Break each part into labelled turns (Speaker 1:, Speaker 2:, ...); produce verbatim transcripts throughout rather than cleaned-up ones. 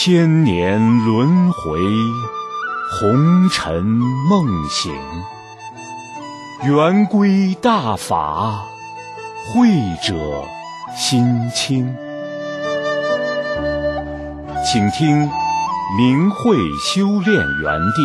Speaker 1: 千年轮回，红尘梦醒，圆规大法，慧者心清。请听明慧修炼园地。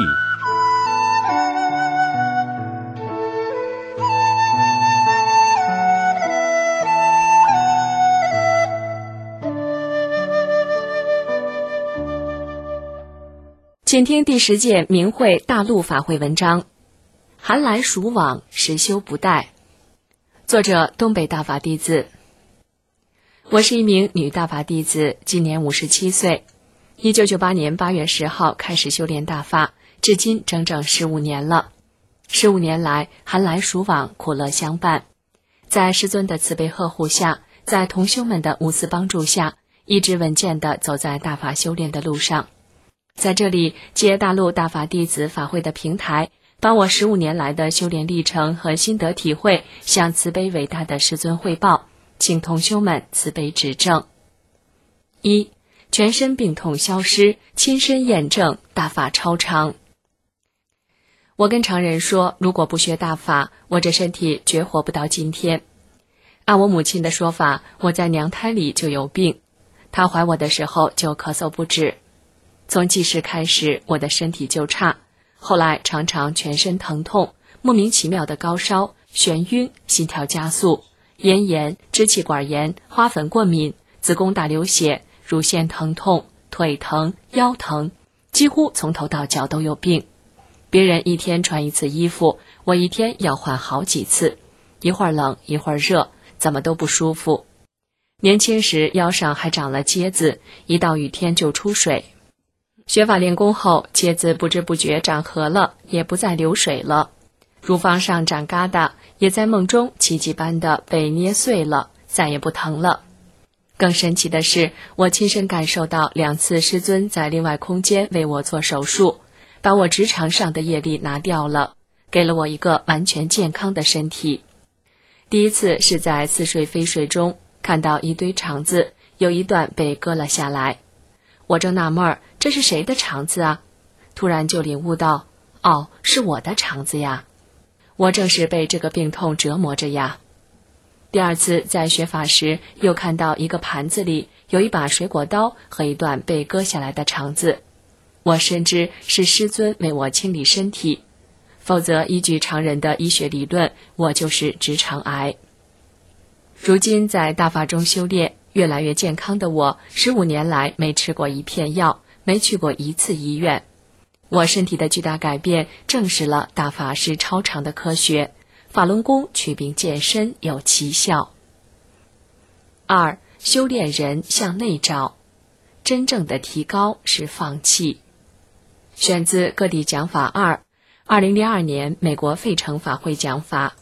Speaker 2: 请听第十届明慧大陆法会文章，寒来暑往，实修不怠。作者东北大法弟子。我是一名女大法弟子，今年五十七岁。一九九八年八月十号开始修炼大法，至今整整十五年了。十五年来，寒来暑往，苦乐相伴。在师尊的慈悲呵护下，在同修们的无私帮助下，一直稳健地走在大法修炼的路上。在这里，借大陆大法弟子法会的平台，把我十五年来的修炼历程和心得体会向慈悲伟大的师尊汇报，请同修们慈悲指正。一、全身病痛消失，亲身验证大法超常。我跟常人说，如果不学大法，我这身体绝活不到今天。按我母亲的说法，我在娘胎里就有病，她怀我的时候就咳嗽不止。从记事开始，我的身体就差，后来常常全身疼痛，莫名其妙的高烧、眩晕、心跳加速、咽炎、支气管炎、花粉过敏、子宫大流血、乳腺疼痛、腿疼、腰疼，几乎从头到脚都有病。别人一天穿一次衣服，我一天要换好几次，一会儿冷一会儿热，怎么都不舒服。年轻时腰上还长了疖子，一到雨天就出水。学法练功后，疖子不知不觉长合了，也不再流水了。乳房上长疙瘩，也在梦中奇迹般的被捏碎了，再也不疼了。更神奇的是，我亲身感受到两次师尊在另外空间为我做手术，把我直肠上的业力拿掉了，给了我一个完全健康的身体。第一次是在似睡非睡中，看到一堆肠子，有一段被割了下来。我正纳闷儿，这是谁的肠子啊？突然就领悟到，哦，是我的肠子呀！我正是被这个病痛折磨着呀。第二次在学法时，又看到一个盘子里有一把水果刀和一段被割下来的肠子。我深知是师尊为我清理身体，否则依据常人的医学理论，我就是直肠癌。如今在大法中修炼，越来越健康的我，十五年来没吃过一片药，没去过一次医院。我身体的巨大改变，证实了大法是超常的科学，法轮功祛病健身有奇效。二、修炼人向内找，真正的提高是放弃。选自各地讲法二，二零零二年美国费城法会讲法。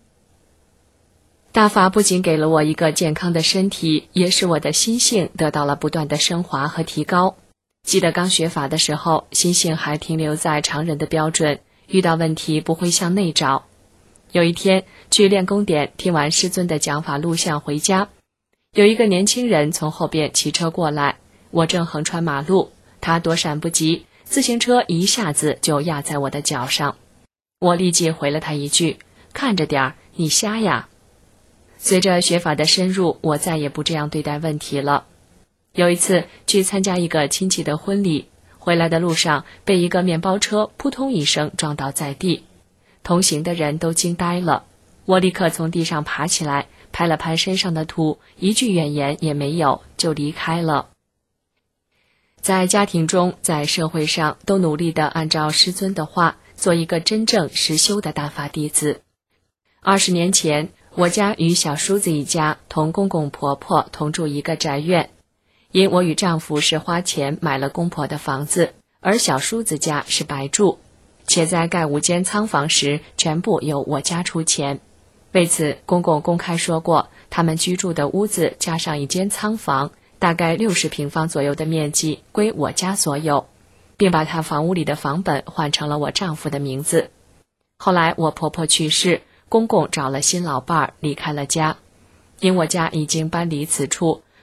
Speaker 2: 大法不仅给了我一个健康的身体，也使我的心性得到了不断的升华和提高。记得刚学法的时候，心性还停留在常人的标准，遇到问题不会向内找。有一天去练功点听完师尊的讲法录像回家，有一个年轻人从后边骑车过来，我正横穿马路，他躲闪不及，自行车一下子就压在我的脚上。我立即回了他一句，看着点儿，你瞎呀。随着学法的深入，我再也不这样对待问题了。有一次去参加一个亲戚的婚礼，回来的路上被一个面包车扑通一声撞倒在地，同行的人都惊呆了。我立刻从地上爬起来，拍了拍身上的土，一句怨言也没有，就离开了。在家庭中，在社会上，都努力地按照师尊的话，做一个真正实修的大法弟子。二十年前，我家与小叔子一家同公公婆婆同住一个宅院，因我与丈夫是花钱买了公婆的房子，而小叔子家是白住，且在盖五间仓房时全部由我家出钱。为此，公公公开说过，他们居住的屋子加上一间仓房，大概六十平方左右的面积归我家所有，并把他房屋里的房本换成了我丈夫的名字。后来我婆婆去世，公公找了新老伴儿离开了家，因我家已经搬离此处，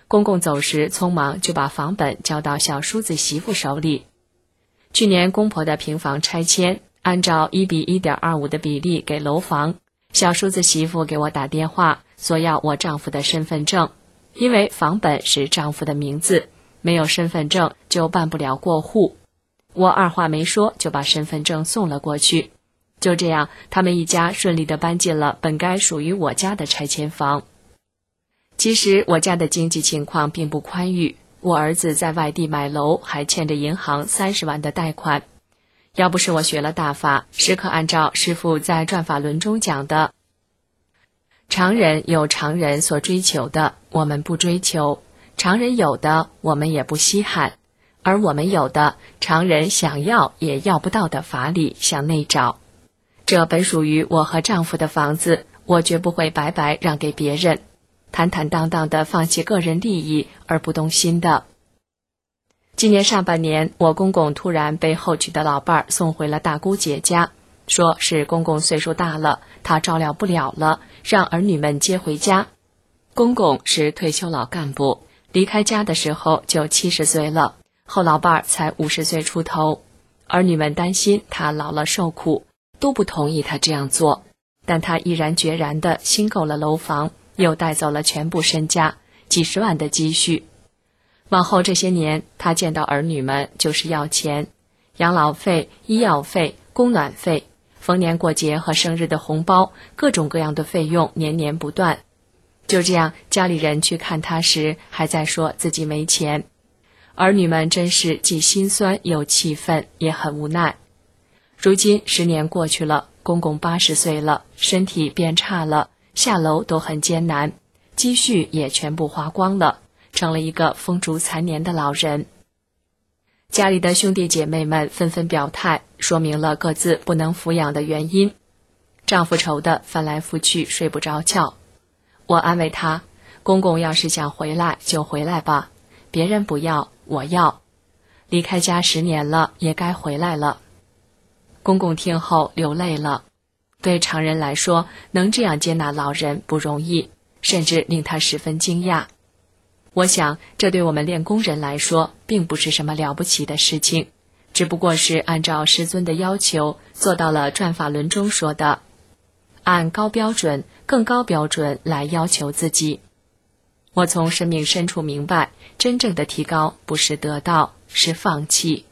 Speaker 2: 公公走时匆忙就把房本交到小叔子媳妇手里。去年公婆的平房拆迁，按照一比一点二五的比例给楼房，小叔子媳妇给我打电话，索要我丈夫的身份证，因为房本是丈夫的名字，没有身份证就办不了过户。我二话没说就把身份证送了过去。就这样，他们一家顺利地搬进了本该属于我家的拆迁房。其实我家的经济情况并不宽裕，我儿子在外地买楼，还欠着银行三十万的贷款。要不是我学了大法，时刻按照师父在转法轮中讲的，常人有常人所追求的，我们不追求；常人有的，我们也不稀罕；而我们有的，常人想要也要不到的法理向内找。这本属于我和丈夫的房子，我绝不会白白让给别人，坦坦荡荡地放弃个人利益而不动心的。今年上半年，我公公突然被后娶的老伴儿送回了大姑姐家，说是公公岁数大了，他照料不了了，让儿女们接回家。公公是退休老干部，离开家的时候就七十岁了，后老伴儿才五十岁出头。儿女们担心他老了受苦，都不同意他这样做，但他毅然决然地新购了楼房，又带走了全部身家，几十万的积蓄。往后这些年，他见到儿女们就是要钱，养老费、医药费、供暖费，逢年过节和生日的红包，各种各样的费用年年不断。就这样，家里人去看他时，还在说自己没钱。儿女们真是既心酸又气愤，也很无奈。如今十年过去了，公公八十岁了，身体变差了，下楼都很艰难，积蓄也全部花光了，成了一个风烛残年的老人。家里的兄弟姐妹们纷纷表态，说明了各自不能抚养的原因。丈夫愁得翻来覆去睡不着觉。我安慰他，公公要是想回来就回来吧，别人不要，我要。离开家十年了，也该回来了。公公听后流泪了。对常人来说，能这样接纳老人不容易，甚至令他十分惊讶。我想，这对我们练功人来说，并不是什么了不起的事情，只不过是按照师尊的要求，做到了转法轮中说的，按高标准、更高标准来要求自己。我从生命深处明白，真正的提高不是得到，是放弃。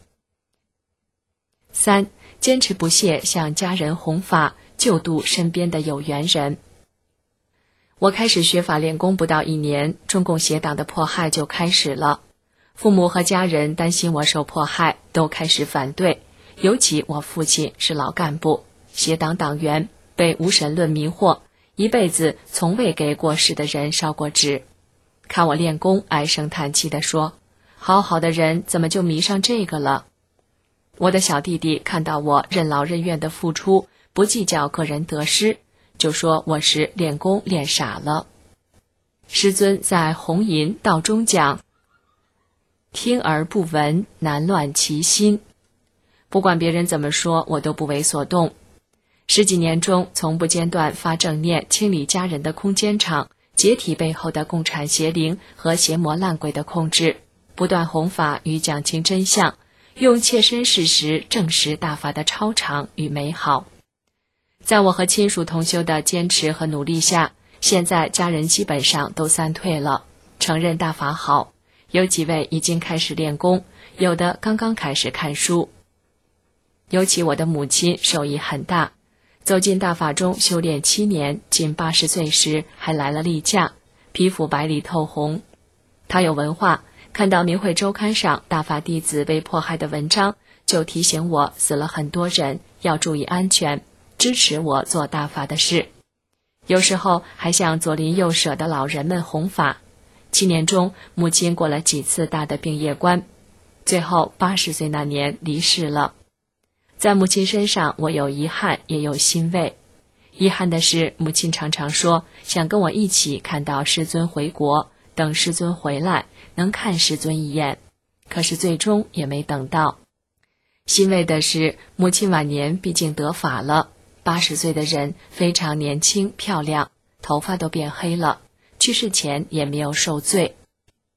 Speaker 2: 三、坚持不懈向家人弘法，救度身边的有缘人。我开始学法练功不到一年，中共邪党的迫害就开始了。父母和家人担心我受迫害，都开始反对。尤其我父亲是老干部，邪党党员，被无神论迷惑，一辈子从未给过世的人烧过纸。看我练功，唉声叹气地说：“好好的人怎么就迷上这个了？”我的小弟弟看到我任劳任怨的付出，不计较个人得失，就说我是练功练傻了。师尊在红吟道中讲：“听而不闻，难乱其心。”不管别人怎么说，我都不为所动。十几年中，从不间断发正念，清理家人的空间场，解体背后的共产邪灵和邪魔烂鬼的控制，不断弘法与讲清真相，用切身事实证实大法的超常与美好。在我和亲属同修的坚持和努力下，现在家人基本上都散退了，承认大法好，有几位已经开始练功，有的刚刚开始看书。尤其我的母亲受益很大，走进大法中修炼七年，近八十岁时还来了例假，皮肤白里透红。她有文化，看到明慧周刊上大法弟子被迫害的文章，就提醒我死了很多人，要注意安全，支持我做大法的事。有时候还向左邻右舍的老人们弘法。七年中，母亲过了几次大的病业关，最后八十岁那年离世了。在母亲身上，我有遗憾，也有欣慰。遗憾的是，母亲常常说想跟我一起看到师尊回国，等师尊回来能看师尊一眼，可是最终也没等到。欣慰的是，母亲晚年毕竟得法了，八十岁的人非常年轻漂亮，头发都变黑了，去世前也没有受罪。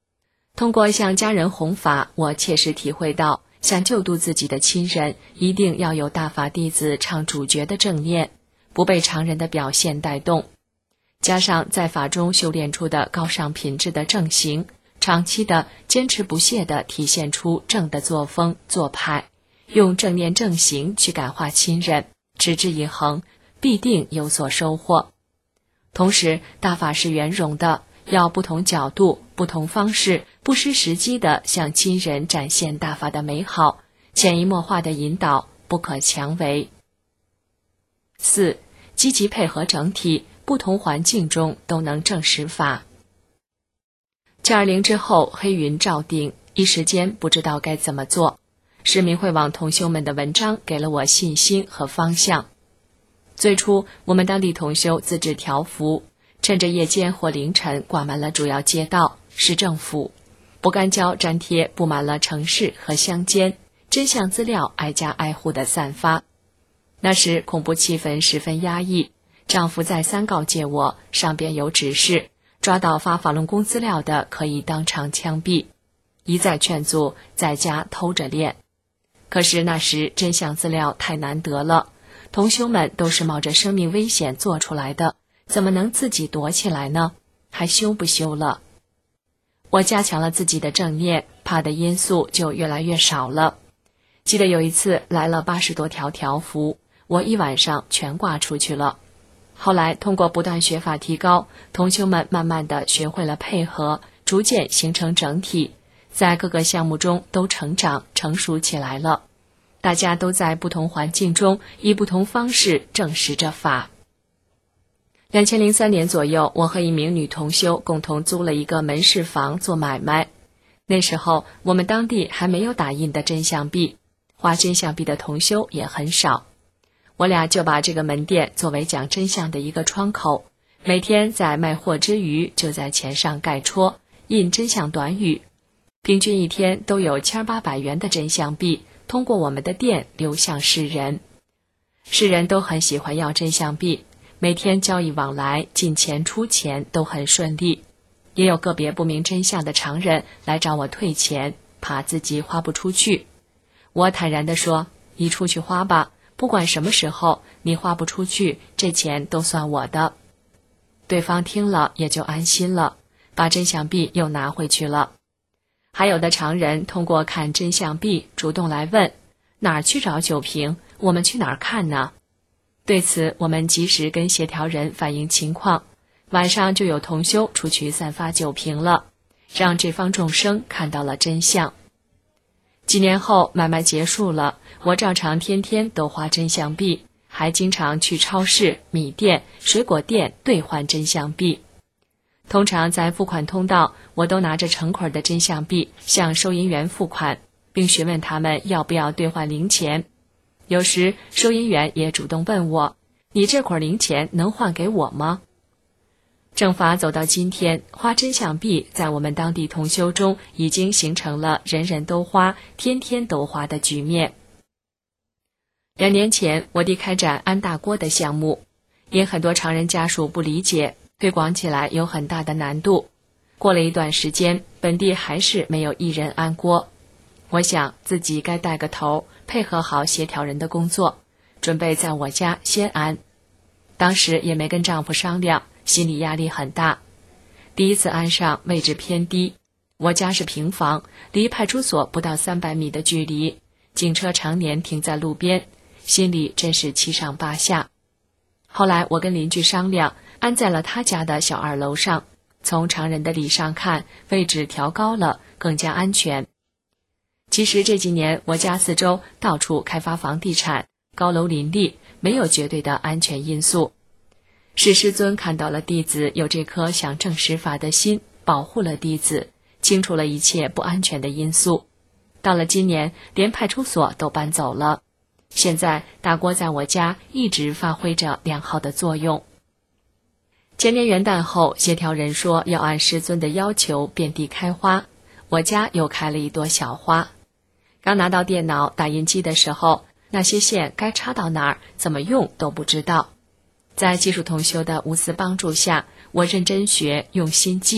Speaker 2: 通过向家人弘法，我切实体会到，想救度自己的亲人，一定要有大法弟子唱主角的正念，不被常人的表现带动。加上在法中修炼出的高尚品质的正行，长期的坚持不懈地体现出正的作风做派，用正念正行去感化亲人，持之以恒，必定有所收获。同时，大法是圆融的，要不同角度、不同方式，不失时机地向亲人展现大法的美好，潜移默化的引导，不可强为。四、积极配合整体，不同环境中都能证实法。七二零之后，黑云罩顶，一时间不知道该怎么做。是明慧网同修们的文章给了我信心和方向。最初，我们当地同修自制条幅，趁着夜间或凌晨挂满了主要街道、市政府，不干胶粘贴布满了城市和乡间，真相资料挨家挨户地散发。那时恐怖气氛十分压抑，丈夫再三告诫我，上边有指示，抓到发法轮功资料的可以当场枪毙，一再劝阻在家偷着练。可是那时真相资料太难得了，同修们都是冒着生命危险做出来的，怎么能自己躲起来呢？还修不修了？我加强了自己的正念，怕的因素就越来越少了。记得有一次来了八十多条条幅，我一晚上全挂出去了。后来通过不断学法提高，同修们慢慢地学会了配合，逐渐形成整体，在各个项目中都成长成熟起来了。大家都在不同环境中以不同方式证实着法。二零零三年左右，我和一名女同修共同租了一个门市房做买卖。那时候我们当地还没有打印的真相币，画真相币的同修也很少。我俩就把这个门店作为讲真相的一个窗口，每天在卖货之余就在钱上盖戳，印真相短语，平均一天都有千八百元的真相币通过我们的店流向世人。世人都很喜欢要真相币，每天交易往来，进钱出钱都很顺利。也有个别不明真相的常人来找我退钱，怕自己花不出去。我坦然地说，你出去花吧，不管什么时候你花不出去，这钱都算我的。对方听了也就安心了，把真相币又拿回去了。还有的常人通过看真相币主动来问，哪儿去找酒瓶，我们去哪儿看呢？对此我们及时跟协调人反映情况，晚上就有同修出去散发酒瓶了，让这方众生看到了真相。几年后买卖结束了，我照常天天都花真相币，还经常去超市、米店、水果店兑换真相币。通常在付款通道，我都拿着成捆的真相币向收银员付款，并询问他们要不要兑换零钱。有时收银员也主动问我，你这捆零钱能换给我吗？正法走到今天，花真相币在我们当地同修中已经形成了人人都花、天天都花的局面。两年前，我地开展安大锅的项目，因很多常人家属不理解，推广起来有很大的难度。过了一段时间，本地还是没有一人安锅。我想自己该带个头，配合好协调人的工作，准备在我家先安。当时也没跟丈夫商量，心理压力很大。第一次安上位置偏低，我家是平房，离派出所不到三百米的距离，警车常年停在路边，心里真是七上八下。后来我跟邻居商量，安在了他家的小二楼上，从常人的理上看，位置调高了，更加安全。其实这几年我家四周到处开发房地产，高楼林立，没有绝对的安全因素。是师尊看到了弟子有这颗想证实法的心，保护了弟子，清除了一切不安全的因素。到了今年，连派出所都搬走了。现在大锅在我家一直发挥着良好的作用。前年元旦后，协调人说要按师尊的要求遍地开花，我家又开了一朵小花。刚拿到电脑打印机的时候，那些线该插到哪儿，怎么用都不知道。在技术同修的无私帮助下，我认真学，用心记，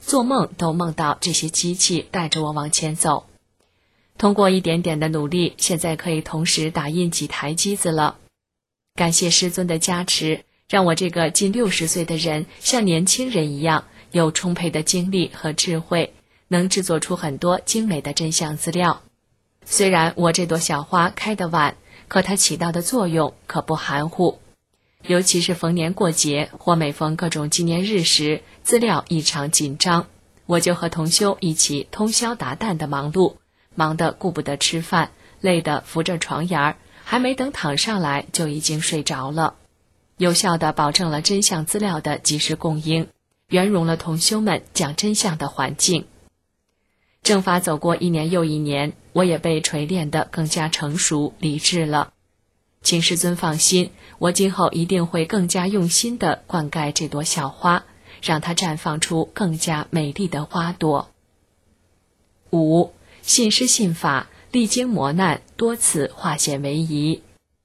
Speaker 2: 做梦都梦到这些机器带着我往前走。通过一点点的努力，现在可以同时打印几台机子了。感谢师尊的加持，让我这个近六十岁的人像年轻人一样，有充沛的精力和智慧，能制作出很多精美的真相资料。虽然我这朵小花开得晚，可它起到的作用可不含糊。尤其是逢年过节或每逢各种纪念日时，资料异常紧张，我就和同修一起通宵达旦的忙碌，忙得顾不得吃饭，累得扶着床沿儿，还没等躺上来就已经睡着了。有效地保证了真相资料的及时供应，圆融了同修们讲真相的环境。正法走过一年又一年，我也被锤炼得更加成熟理智了。请师尊放心，我今后一定会更加用心地灌溉这朵小花，让它绽放出更加美丽的花朵。五、信师信法，历经磨难，多次化险为夷。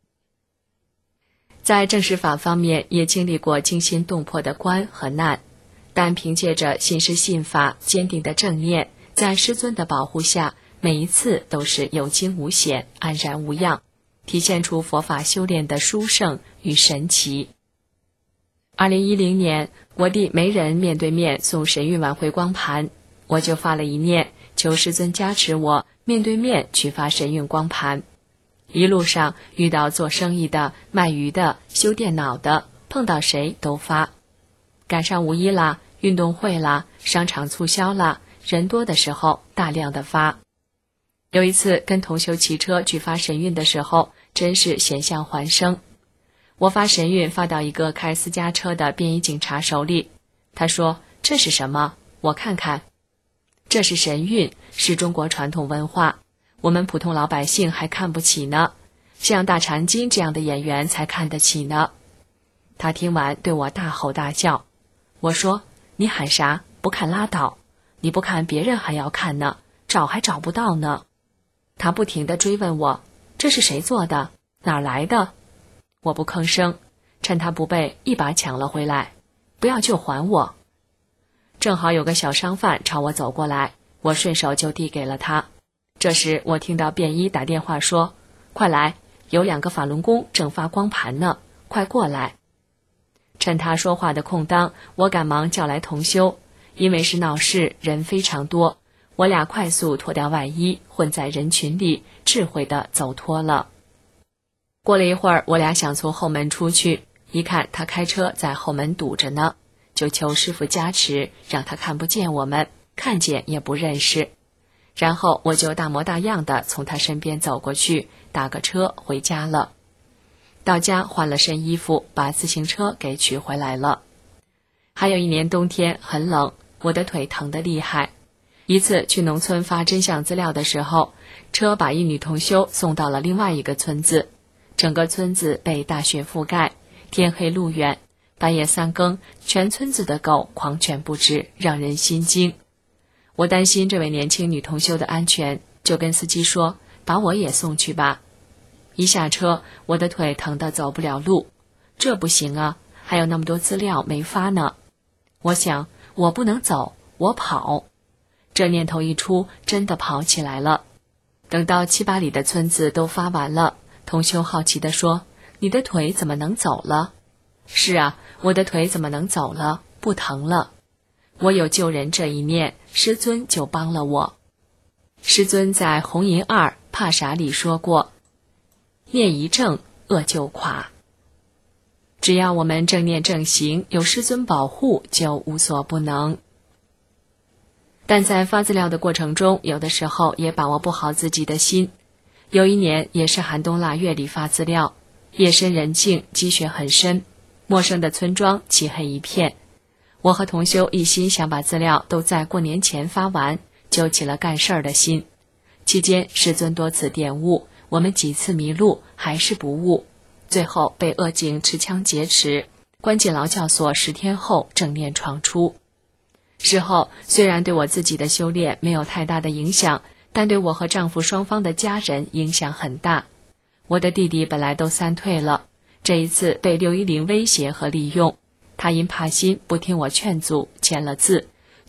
Speaker 2: 在正实法方面也经历过惊心动魄的关和难，但凭借着信师信法，坚定的正念，在师尊的保护下，每一次都是有惊无险，安然无恙，体现出佛法修炼的殊胜与神奇。二零一零年，我弟没人面对面送神韵晚会光盘，我就发了一念，求师尊加持我面对面去发神韵光盘。一路上遇到做生意的、卖鱼的、修电脑的，碰到谁都发。赶上五一啦，运动会啦，商场促销啦，人多的时候大量的发。有一次跟同修骑车去发神韵的时候，真是险象环生。我发神韵发到一个开私家车的便衣警察手里，他说这是什么？我看看。这是神韵，是中国传统文化，我们普通老百姓还看不起呢，像大长今这样的演员才看得起呢。他听完对我大吼大叫。我说你喊啥？不看拉倒，你不看别人还要看呢，找还找不到呢。他不停地追问我，这是谁做的？哪儿来的？我不吭声，趁他不备，一把抢了回来。不要就还我。正好有个小商贩朝我走过来，我顺手就递给了他。这时我听到便衣打电话说，快来，有两个法轮功正发光盘呢，快过来。趁他说话的空当，我赶忙叫来同修，因为是闹市，人非常多，我俩快速脱掉外衣，混在人群里，智慧地走脱了。过了一会儿，我俩想从后门出去，一看他开车在后门堵着呢，就求师父加持，让他看不见我们，看见也不认识。然后我就大模大样的从他身边走过去，打个车回家了。到家换了身衣服，把自行车给取回来了。还有一年冬天很冷，我的腿疼得厉害。一次去农村发真相资料的时候，车把一女同修送到了另外一个村子，整个村子被大雪覆盖，天黑路远，半夜三更，全村子的狗狂犬不止，让人心惊。我担心这位年轻女同修的安全，就跟司机说，把我也送去吧。一下车，我的腿疼得走不了路，这不行啊，还有那么多资料没发呢。我想，我不能走，我跑。这念头一出，真的跑起来了。等到七八里的村子都发完了，同修好奇地说，你的腿怎么能走了？是啊，我的腿怎么能走了？不疼了。我有救人这一念，师尊就帮了我。师尊在《红银二怕啥》里说过，念一正，恶就垮。只要我们正念正行，有师尊保护，就无所不能。但在发资料的过程中，有的时候也把握不好自己的心。有一年也是寒冬腊月里发资料，夜深人静，积雪很深，陌生的村庄漆黑一片。我和同修一心想把资料都在过年前发完，就起了干事儿的心。期间师尊多次点悟，我们几次迷路还是不悟，最后被恶警持枪劫持，关进劳教所十天后正念闯出。事后虽然对我自己的修炼没有太大的影响，但对我和丈夫双方的家人影响很大。我的弟弟本来都三退了，这一次被六一零威胁和利用，他因怕心不听我劝阻，签了字，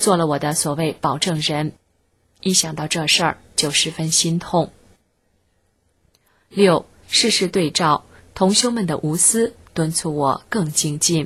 Speaker 2: 做了我的所谓保证人。一想到这事儿就十分心痛。六，事事对照，同修们的无私敦促我更精进。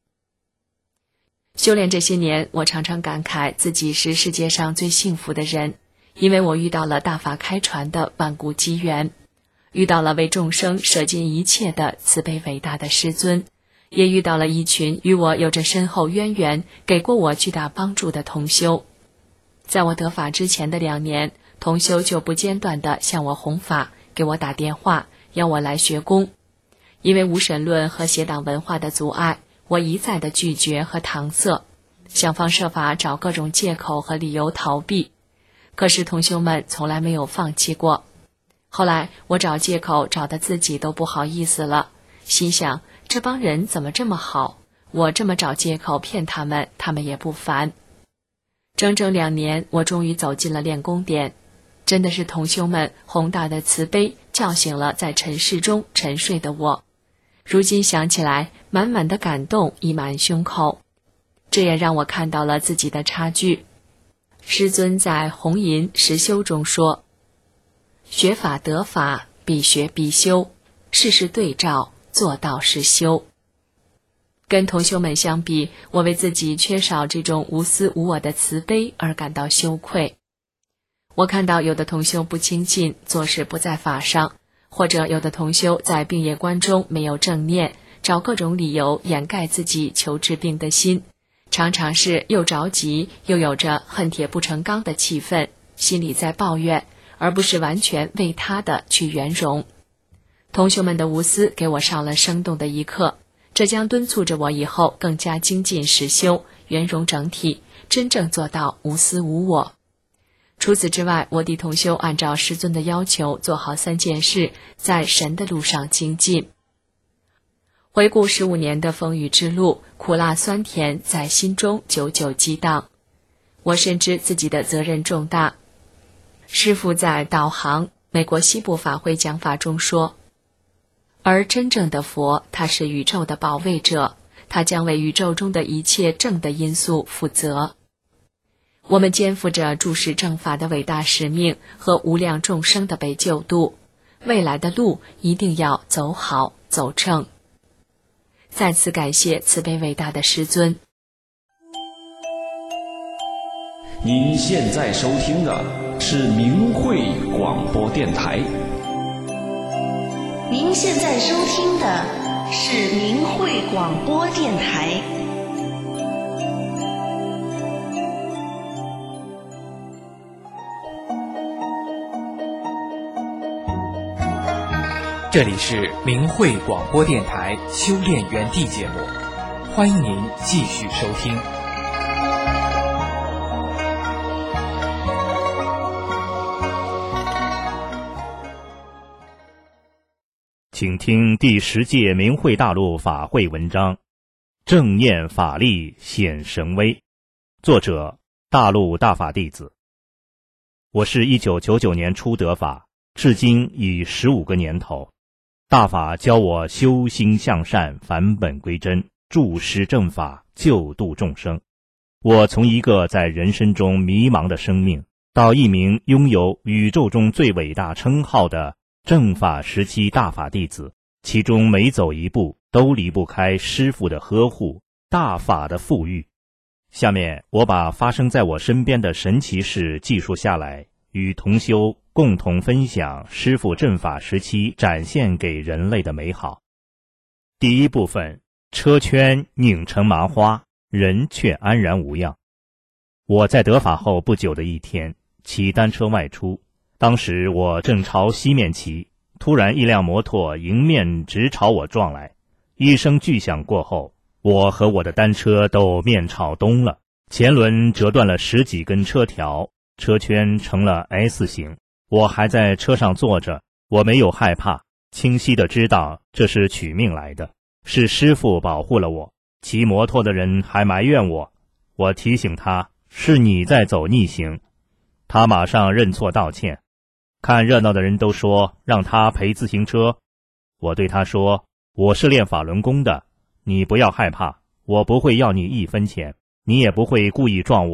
Speaker 2: 修炼这些年，我常常感慨自己是世界上最幸福的人，因为我遇到了大法开传的万古机缘，遇到了为众生舍尽一切的慈悲伟大的师尊，也遇到了一群与我有着深厚渊源、给过我巨大帮助的同修。在我得法之前的两年，同修就不间断地向我弘法，给我打电话，要我来学功。因为无神论和邪党文化的阻碍，我一再的拒绝和搪塞，想方设法找各种借口和理由逃避。可是同修们从来没有放弃过。后来我找借口找得自己都不好意思了，心想这帮人怎么这么好，我这么找借口骗他们，他们也不烦。整整两年，我终于走进了练功点，真的是同修们宏大的慈悲叫醒了在尘世中沉睡的我。如今想起来，满满的感动溢满胸口。这也让我看到了自己的差距。师尊在红银实修中说，学法得法，必学必修，事事对照，做到是修。跟同修们相比，我为自己缺少这种无私无我的慈悲而感到羞愧。我看到有的同修不精进，做事不在法上，或者有的同修在病业观中没有正念，找各种理由掩盖自己求治病的心，常常是又着急又有着恨铁不成钢的气氛，心里在抱怨，而不是完全为他的去圆融。同修们的无私给我上了生动的一课，这将敦促着我以后更加精进实修，圆融整体，真正做到无私无我。除此之外，我弟同修按照师尊的要求做好三件事，在神的路上精进。回顾十五年的风雨之路，苦辣酸甜在心中久久激荡。我深知自己的责任重大。师父在导航美国西部法会讲法中说，而真正的佛，他是宇宙的保卫者，他将为宇宙中的一切正的因素负责。我们肩负着注视正法的伟大使命和无量众生的被救度，未来的路一定要走好走正。再次感谢慈悲伟大的师尊。
Speaker 1: 您现在收听的是明慧广播电台。
Speaker 3: 您现在收听的是明慧广播电台。
Speaker 4: 这里是明慧广播电台修炼园地节目，欢迎您继续收听。
Speaker 5: 请听第十届明慧大陆法会文章，正念法力显神威，作者大陆大法弟子。我是一九九九年初得法，至今已十五个年头。大法教我修心向善，返本归真，注释正法，救度众生。我从一个在人生中迷茫的生命，到一名拥有宇宙中最伟大称号的正法时期大法弟子，其中每走一步都离不开师父的呵护，大法的富裕。下面我把发生在我身边的神奇事记述下来，与同修共同分享师父正法时期展现给人类的美好。第一部分，车圈拧成麻花，人却安然无恙。我在得法后不久的一天，骑单车外出，当时我正朝西面骑，突然一辆摩托迎面直朝我撞来，一声巨响过后，我和我的单车都面朝东了，前轮折断了十几根车条，车圈成了 S 型。我还在车上坐着，我没有害怕，清晰地知道这是取命来的，是师父保护了我。骑摩托的人还埋怨我，我提醒他，是你在走逆行。他马上认错道歉。看热闹的人都说让他赔自行车，我对他说，我是练法轮功的，你不要害怕，我不会要你一分钱，你也不会故意撞我，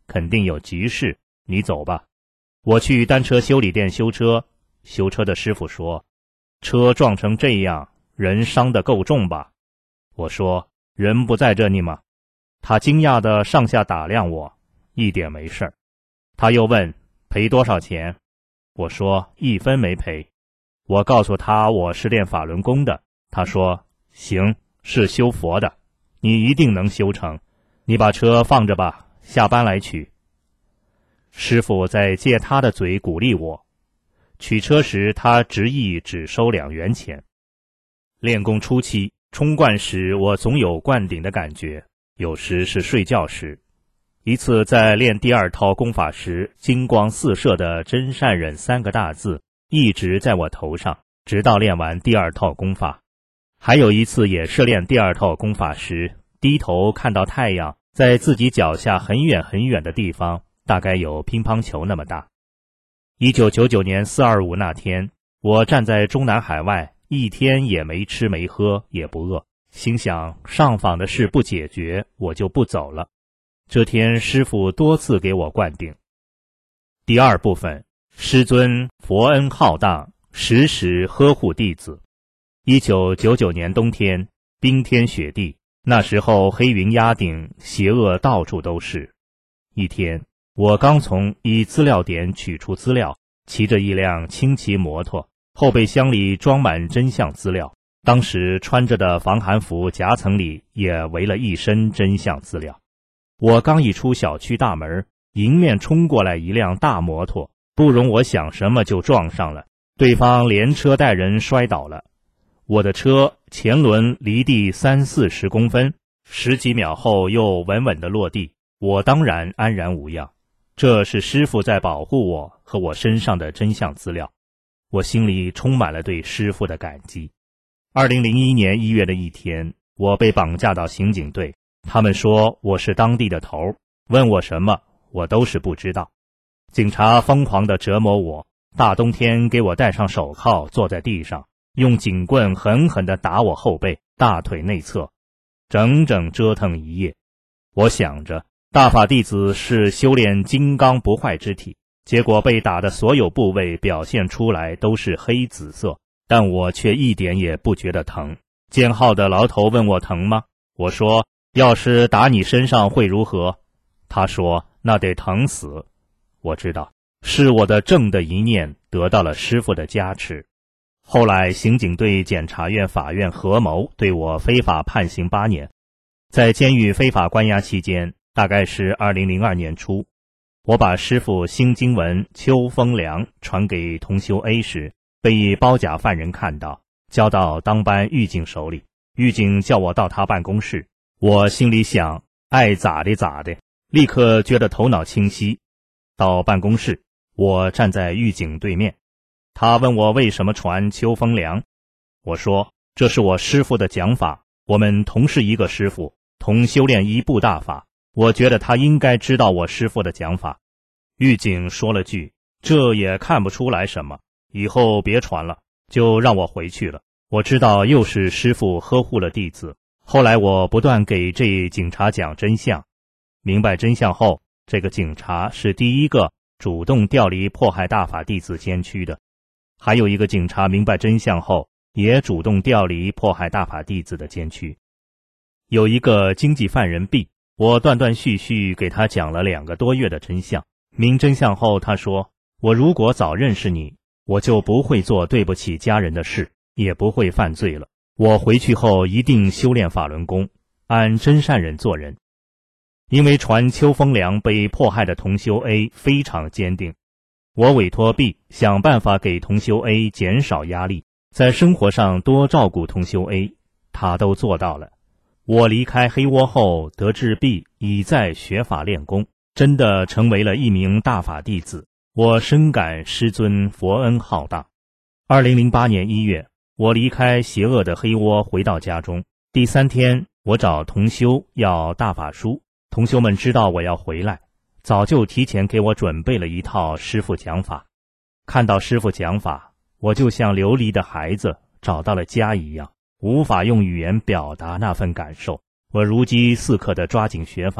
Speaker 5: 肯定有急事，你走吧。我去单车修理店修车，修车的师傅说，车撞成这样，人伤得够重吧？我说，人不在这里吗？他惊讶地上下打量我，一点没事儿。他又问，赔多少钱？我说，一分没赔。我告诉他我是练法轮功的，他说，行，是修佛的，你一定能修成，你把车放着吧，下班来取。师傅在借他的嘴鼓励我，取车时他执意只收两元钱。练功初期冲冠时，我总有灌顶的感觉，有时是睡觉时。一次在练第二套功法时，金光四射的真善忍三个大字一直在我头上，直到练完第二套功法。还有一次也是练第二套功法时，低头看到太阳在自己脚下很远很远的地方，大概有乒乓球那么大。一九九九年四二五那天，我站在中南海外，一天也没吃没喝，也不饿，心想上访的事不解决，我就不走了。这天师父多次给我灌顶。第二部分，师尊佛恩浩荡，时时呵护弟子。一九九九年冬天，冰天雪地，那时候黑云压顶，邪恶到处都是。一天，我刚从一资料点取出资料，骑着一辆轻骑摩托，后备箱里装满真相资料，当时穿着的防寒服夹层里也围了一身真相资料。我刚一出小区大门，迎面冲过来一辆大摩托，不容我想什么就撞上了，对方连车带人摔倒了。我的车前轮离地三四十公分，十几秒后又稳稳地落地，我当然安然无恙。这是师父在保护我和我身上的真相资料，我心里充满了对师父的感激。二零零一年一月的一天，我被绑架到刑警队，他们说我是当地的头，问我什么，我都是不知道。警察疯狂地折磨我，大冬天给我戴上手铐，坐在地上，用警棍狠狠地打我后背、大腿内侧，整整折腾一夜。我想着，大法弟子是修炼金刚不坏之体，结果被打的所有部位表现出来都是黑紫色，但我却一点也不觉得疼。监号的牢头问我疼吗？我说，要是打你身上会如何？他说，那得疼死。我知道，是我的正的一念得到了师父的加持。后来刑警队、检察院、法院合谋对我非法判刑八年。在监狱非法关押期间，大概是二零零二年初，我把师父心经文秋风凉传给同修 A 时，被一包甲犯人看到，交到当班狱警手里。狱警叫我到他办公室，我心里想，爱咋的咋的，立刻觉得头脑清晰。到办公室，我站在狱警对面，他问我为什么传秋风凉。我说，这是我师父的讲法，我们同是一个师父，同修炼一部大法，我觉得他应该知道我师父的讲法。狱警说了句，这也看不出来什么，以后别传了，就让我回去了。我知道又是师父呵护了弟子。后来我不断给这警察讲真相，明白真相后，这个警察是第一个主动调离迫害大法弟子监区的。还有一个警察明白真相后，也主动调离迫害大法弟子的监区。有一个经济犯人 B， 我断断续续给他讲了两个多月的真相。明真相后，他说，我如果早认识你，我就不会做对不起家人的事，也不会犯罪了。我回去后一定修炼法轮功，按真善忍做人。因为传秋风凉被迫害的同修 A 非常坚定，我委托 B 想办法给同修 A 减少压力，在生活上多照顾同修 A， 他都做到了。我离开黑窝后，得知 B 已在学法练功，真的成为了一名大法弟子，我深感师尊佛恩浩荡。二零零八年一月，我离开邪恶的黑窝回到家中，第三天我找同修要大法书，同修们知道我要回来，早就提前给我准备了一套师父讲法。看到师父讲法，我就像流离的孩子找到了家一样，无法用语言表达那份感受。我如饥似渴地抓紧学法，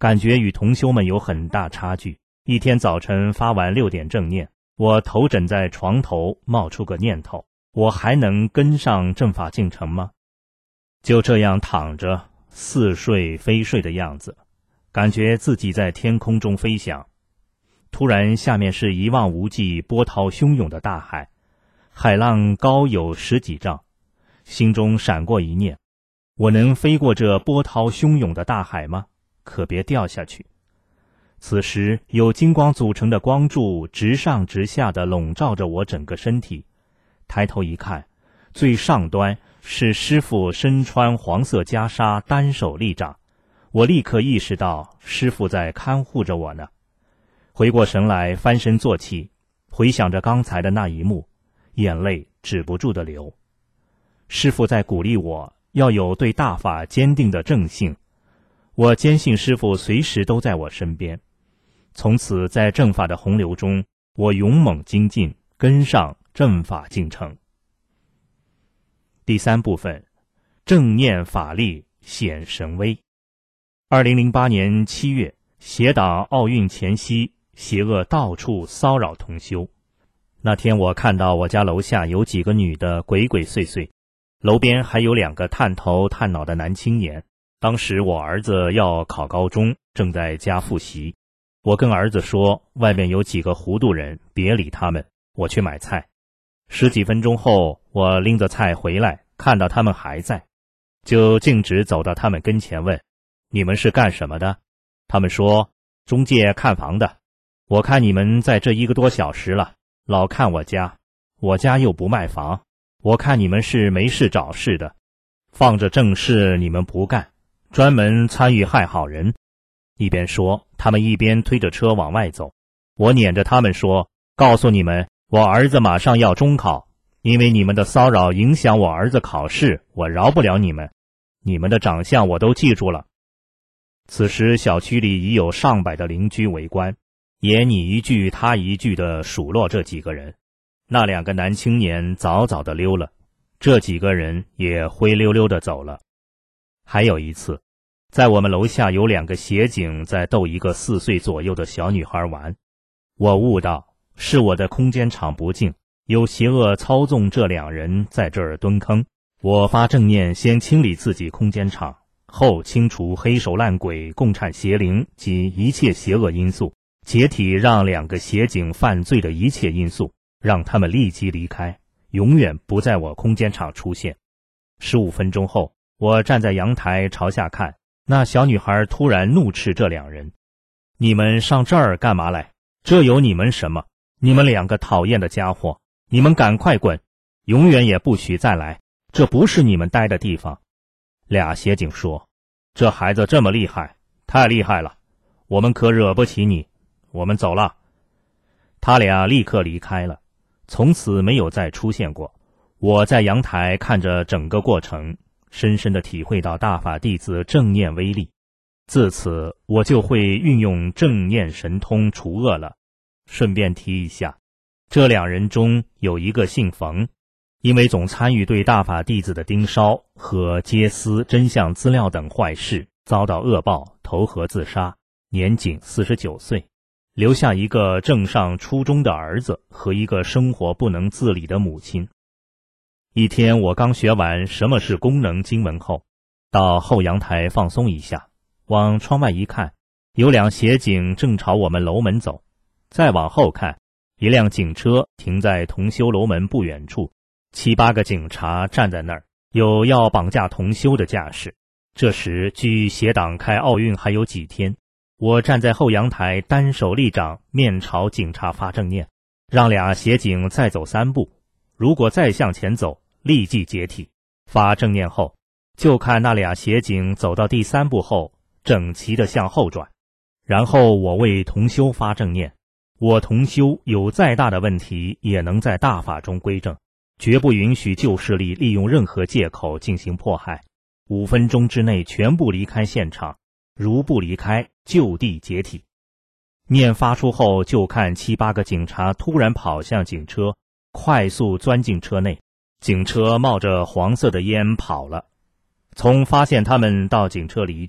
Speaker 5: 感觉与同修们有很大差距。一天早晨发完六点正念，我头枕在床头，冒出个念头，我还能跟上正法进程吗？就这样躺着，似睡非睡的样子，感觉自己在天空中飞翔。突然下面是一望无际波涛汹涌的大海，海浪高有十几丈，心中闪过一念，我能飞过这波涛汹涌的大海吗？可别掉下去。此时有金光组成的光柱直上直下地笼罩着我整个身体，抬头一看，最上端是师父身穿黄色袈裟，单手立掌，我立刻意识到师父在看护着我呢。回过神来，翻身坐起，回想着刚才的那一幕，眼泪止不住地流。师父在鼓励我要有对大法坚定的正信，我坚信师父随时都在我身边。从此在正法的洪流中，我勇猛精进，跟上正法进程。第三部分，正念法力显神威。二零零八年七月，邪党奥运前夕，邪恶到处骚扰同修。那天我看到我家楼下有几个女的鬼鬼祟祟，楼边还有两个探头探脑的男青年。当时我儿子要考高中，正在家复习。我跟儿子说，外面有几个糊涂人，别理他们，我去买菜。十几分钟后，我拎着菜回来，看到他们还在，就径直走到他们跟前问，你们是干什么的？他们说，中介看房的。我看你们在这一个多小时了，老看我家，我家又不卖房，我看你们是没事找事的，放着正事你们不干，专门参与害好人。一边说，他们一边推着车往外走。我撵着他们说，告诉你们，我儿子马上要中考，因为你们的骚扰影响我儿子考试，我饶不了你们，你们的长相我都记住了。此时小区里已有上百的邻居围观，也你一句他一句地数落这几个人。那两个男青年早早地溜了，这几个人也灰溜溜地走了。还有一次，在我们楼下有两个协警在逗一个四岁左右的小女孩玩，我悟到是我的空间场不净，有邪恶操纵这两人在这儿蹲坑。我发正念，先清理自己空间场，后清除黑手烂鬼、共产邪灵及一切邪恶因素，解体让两个协警犯罪的一切因素，让他们立即离开，永远不在我空间场出现。十五分钟后，我站在阳台朝下看，那小女孩突然怒斥这两人，你们上这儿干嘛来？这有你们什么？你们两个讨厌的家伙，你们赶快滚，永远也不许再来，这不是你们待的地方。俩协警说，这孩子这么厉害，太厉害了，我们可惹不起你，我们走了。他俩立刻离开了，从此没有再出现过。我在阳台看着整个过程，深深地体会到大法弟子正念威力。自此我就会运用正念神通除恶了。顺便提一下，这两人中有一个姓冯，因为总参与对大法弟子的盯梢和揭私真相资料等坏事，遭到恶报，投河自杀，年仅四十九岁，留下一个正上初中的儿子和一个生活不能自理的母亲。一天我刚学完什么是功能经文后，到后阳台放松一下，往窗外一看，有辆协警正朝我们楼门走。再往后看，一辆警车停在同修楼门不远处，七八个警察站在那儿，有要绑架同修的架势。这时距邪党开奥运还有几天，我站在后阳台单手立掌，面朝警察发正念，让俩协警再走三步，如果再向前走，立即解体。发正念后，就看那俩协警走到第三步后，整齐地向后转。然后我为同修发正念，我同修有再大的问题也能在大法中归正，绝不允许旧势力利用任何借口进行迫害。五分钟之内全部离开现场，如不离开，就地解体。念发出后，就看七八个警察突然跑向警车，快速钻进车内，警车冒着黄色的烟跑了。从发现他们到警车离去，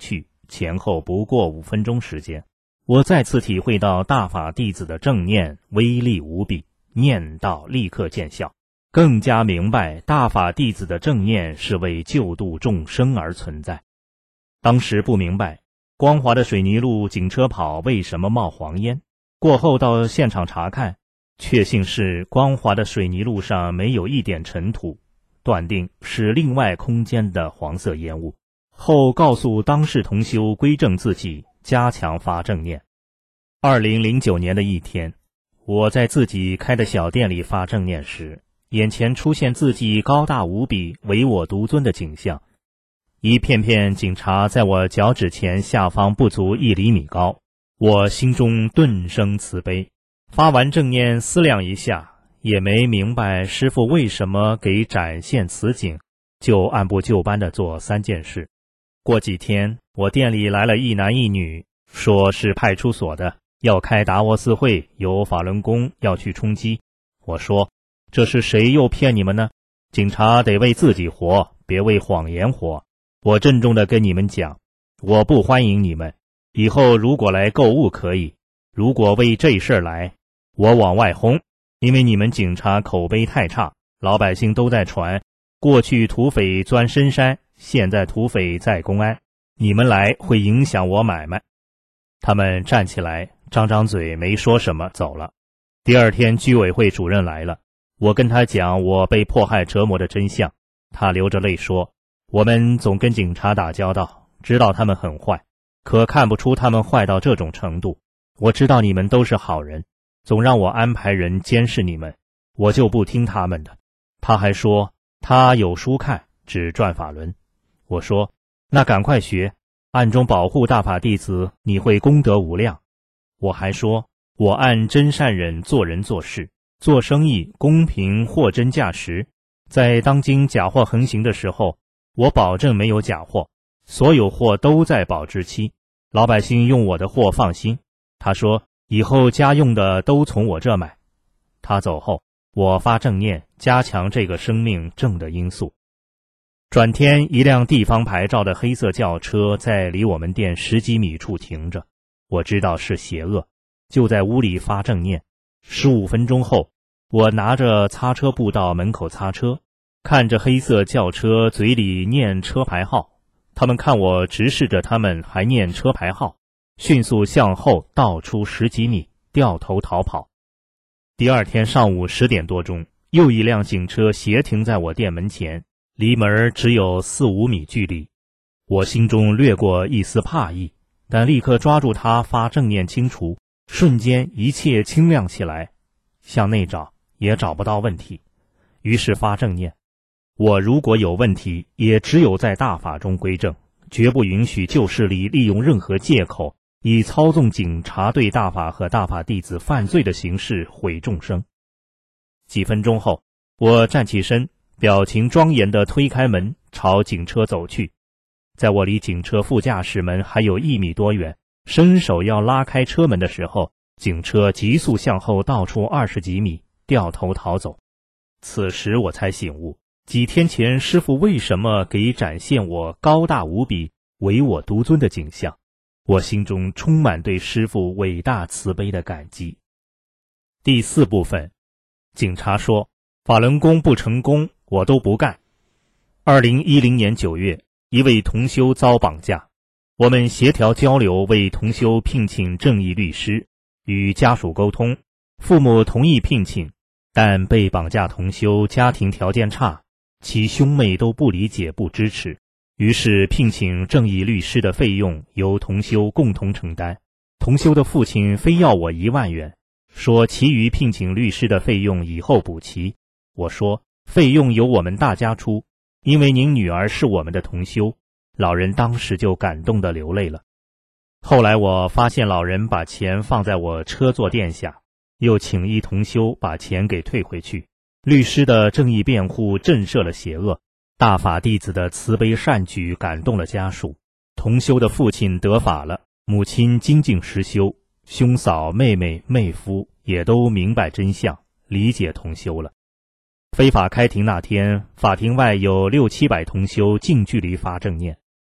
Speaker 5: 前后不过五分钟时间，我再次体会到大法弟子的正念威力无比，念道立刻见效，更加明白大法弟子的正念是为救度众生而存在。当时不明白光滑的水泥路警车跑为什么冒黄烟，过后到现场查看，确信是光滑的水泥路上没有一点尘土，断定是另外空间的黄色烟雾，后告诉当事同修归正自己，加强发正念。二零零九年的一天，我在自己开的小店里发正念时，眼前出现自己高大无比唯我独尊的景象，一片片警察在我脚趾前下方不足一厘米高，我心中顿生慈悲。发完正念思量一下，也没明白师父为什么给展现此景，就按部就班地做三件事。过几天，我店里来了一男一女，说是派出所的，要开达沃斯会，有法轮功要去冲击。我说，这是谁又骗你们呢？警察得为自己活，别为谎言活。我郑重地跟你们讲，我不欢迎你们，以后如果来购物可以，如果为这事儿来，我往外轰。因为你们警察口碑太差，老百姓都在传，过去土匪钻深山，现在土匪在公安，你们来会影响我买卖。他们站起来，张张嘴没说什么，走了。第二天居委会主任来了，我跟他讲我被迫害折磨的真相，他流着泪说，我们总跟警察打交道，知道他们很坏，可看不出他们坏到这种程度。我知道你们都是好人，总让我安排人监视你们，我就不听他们的。他还说他有书看，只转法轮。我说，那赶快学，暗中保护大法弟子，你会功德无量。我还说，我按真善忍做人做事，做生意公平货真价实，在当今假货横行的时候，我保证没有假货，所有货都在保质期，老百姓用我的货放心。他说，以后家用的都从我这买。他走后，我发正念，加强这个生命正的因素。转天，一辆地方牌照的黑色轿车在离我们店十几米处停着，我知道是邪恶，就在屋里发正念。十五分钟后，我拿着擦车布到门口擦车，看着黑色轿车嘴里念车牌号，他们看我直视着他们还念车牌号，迅速向后倒出十几米，掉头逃跑。第二天上午十点多钟，又一辆警车斜停在我店门前，离门只有四五米距离。我心中掠过一丝怕意，但立刻抓住它发正念清除，瞬间一切清亮起来，向内找也找不到问题，于是发正念。我如果有问题，也只有在大法中归正，绝不允许旧势力利用任何借口，以操纵警察对大法和大法弟子犯罪的形式毁众生。几分钟后，我站起身，表情庄严地推开门，朝警车走去。在我离警车副驾驶门还有一米多远，伸手要拉开车门的时候，警车急速向后倒出二十几米，掉头逃走。此时我才醒悟，几天前师父为什么给展现我高大无比唯我独尊的景象。我心中充满对师父伟大慈悲的感激。第四部分，警察说法轮功不成功，我都不干。二零一零年九月，一位同修遭绑架，我们协调交流，为同修聘请正义律师，与家属沟通，父母同意聘请，但被绑架同修家庭条件差，其兄妹都不理解不支持，于是聘请正义律师的费用由同修共同承担。同修的父亲非要我一万元，说其余聘请律师的费用以后补齐。我说费用由我们大家出，因为您女儿是我们的同修。老人当时就感动地流泪了。后来我发现老人把钱放在我车坐垫下，又请一同修把钱给退回去。律师的正义辩护震慑了邪恶，大法弟子的慈悲善举感动了家属，同修的父亲得法了，母亲精进实修，兄嫂妹妹妹夫也都明白真相，理解同修了。非法开庭那天，法庭外有六七百同修近距离发正念，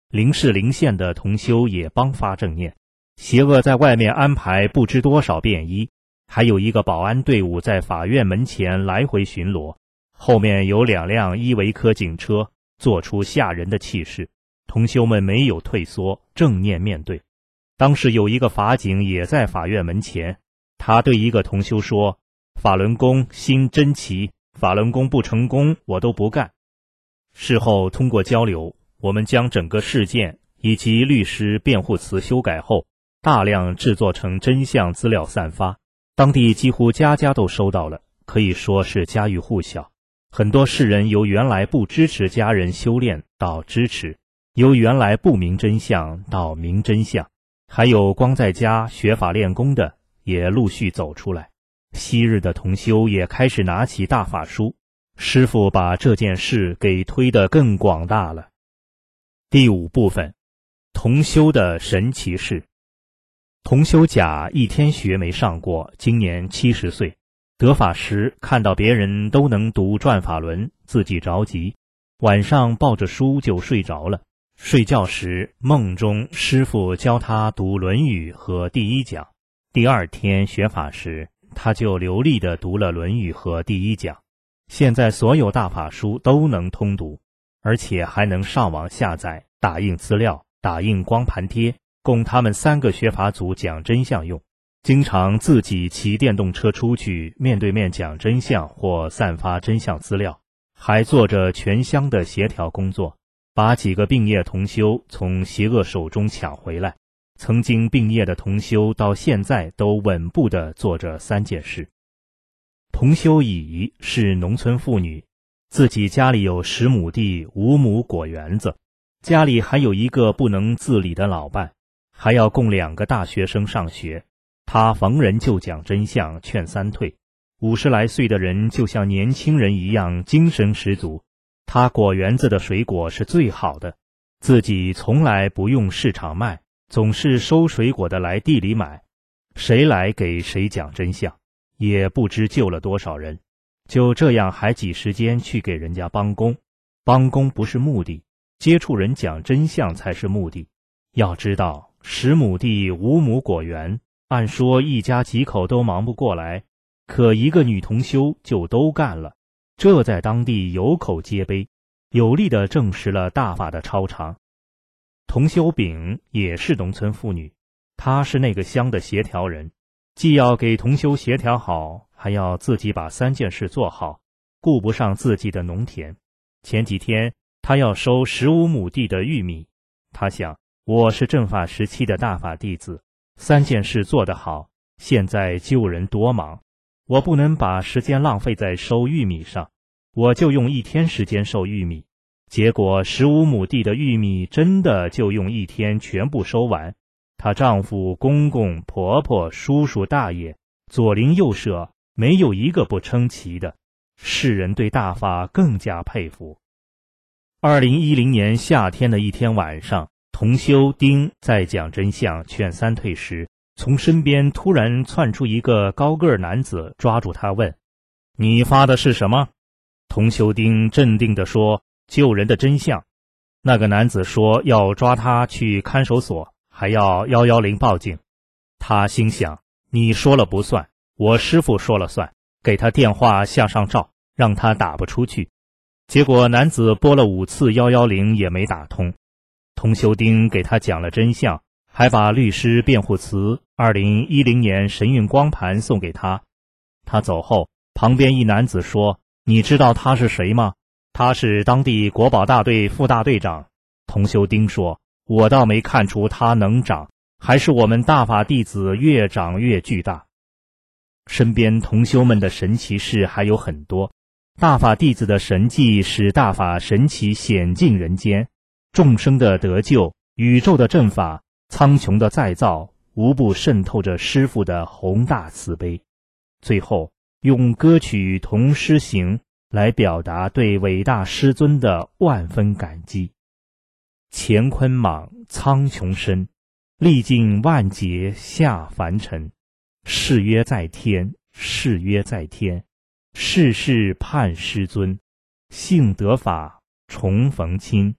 Speaker 5: 邻市邻县的同修也帮发正念，邪恶在外面安排不知多少便衣，还有一个保安队伍在法院门前来回巡逻，后面有两辆伊维科警车，做出吓人的气势。同修们没有退缩，正念面对。当时有一个法警也在法院门前，他对一个同修说：法轮功新真奇，法轮功不成功我都不干。事后通过交流，我们将整个事件以及律师辩护词修改后，大量制作成真相资料散发，当地几乎家家都收到了，可以说是家喻户晓。很多世人由原来不支持家人修炼到支持，由原来不明真相到明真相，还有光在家学法练功的也陆续走出来。昔日的同修也开始拿起大法书，师父把这件事给推得更广大了。第五部分，同修的神奇事。同修甲一天学没上过，今年七十岁，得法时看到别人都能读转法轮，自己着急，晚上抱着书就睡着了。睡觉时梦中师父教他读《论语》和第一讲，第二天学法时他就流利地读了《论语》和第一讲。现在所有大法书都能通读，而且还能上网下载、打印资料、打印光盘贴，供他们三个学法组讲真相用。经常自己骑电动车出去，面对面讲真相或散发真相资料，还做着全乡的协调工作，把几个病业同修从邪恶手中抢回来。曾经病业的同修到现在都稳步地做着三件事。同修乙是农村妇女，自己家里有十亩地五亩果园子，家里还有一个不能自理的老伴，还要供两个大学生上学。他逢人就讲真相，劝三退。五十来岁的人就像年轻人一样精神十足。他果园子的水果是最好的，自己从来不用市场卖，总是收水果的来地里买，谁来给谁讲真相，也不知救了多少人。就这样还挤时间去给人家帮工，帮工不是目的，接触人讲真相才是目的。要知道十亩地五亩果园，按说一家几口都忙不过来，可一个女同修就都干了，这在当地有口皆碑，有力地证实了大法的超常。同修丙也是农村妇女，她是那个乡的协调人，既要给同修协调好，还要自己把三件事做好，顾不上自己的农田。前几天她要收十五亩地的玉米，她想，我是正法时期的大法弟子，三件事做得好，现在救人多忙，我不能把时间浪费在收玉米上，我就用一天时间收玉米。结果十五亩地的玉米真的就用一天全部收完。她丈夫、公公、婆婆、叔叔、大爷，左邻右舍，没有一个不称奇的，世人对大法更加佩服。二零一零年夏天的一天晚上，同修丁在讲真相劝三退时，从身边突然窜出一个高个儿男子，抓住他问：你发的是什么？同修丁镇定地说：救人的真相。那个男子说要抓他去看守所，还要一一零报警。他心想，你说了不算，我师父说了算，给他电话下上照，让他打不出去。结果男子拨了五次一一零也没打通。同修丁给他讲了真相，还把律师辩护词二零一零年神韵光盘送给他。他走后，旁边一男子说：你知道他是谁吗？他是当地国保大队副大队长。同修丁说：我倒没看出他能长，还是我们大法弟子越长越巨大。身边同修们的神奇事还有很多，大法弟子的神迹使大法神奇显尽人间，众生的得救，宇宙的阵法，苍穹的再造，无不渗透着师父的宏大慈悲。最后用歌曲同诗行来表达对伟大师尊的万分感激。乾坤莽，苍穹深，历尽万劫下凡尘。誓约在天，誓约在天，世世盼师尊。幸得法，重逢亲，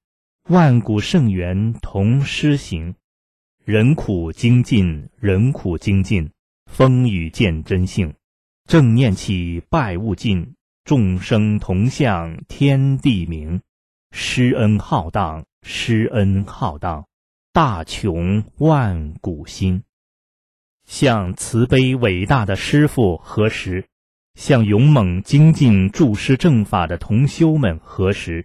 Speaker 5: 万古圣源同施行，人苦精进，人苦精进，风雨见真性，正念起，拜物尽，众生同向天地明，施恩浩荡，施恩浩荡，大穷万古新。向慈悲伟大的师父核实，向勇猛精进注释正法的同修们核实。